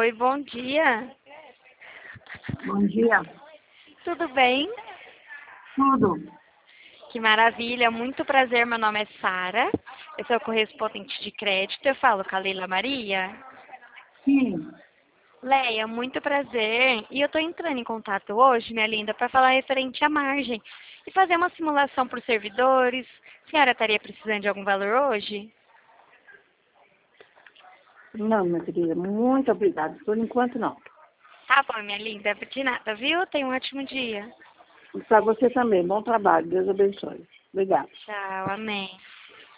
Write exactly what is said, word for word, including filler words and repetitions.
Oi, bom dia. Bom dia. Tudo bem? Tudo. Que maravilha, muito prazer, meu nome é Sara. Eu sou correspondente de crédito, eu falo com a Leila Maria. Sim. Leia, muito prazer. E eu estou entrando em contato hoje, minha linda, para falar referente à margem e fazer uma simulação para os servidores. A senhora estaria precisando de algum valor hoje? Não, minha querida, muito obrigada. Por enquanto, não. Tá bom, minha linda, de nada, viu? Tenha um ótimo dia. Para você também. Bom trabalho. Deus abençoe. Obrigada. Tchau, amém.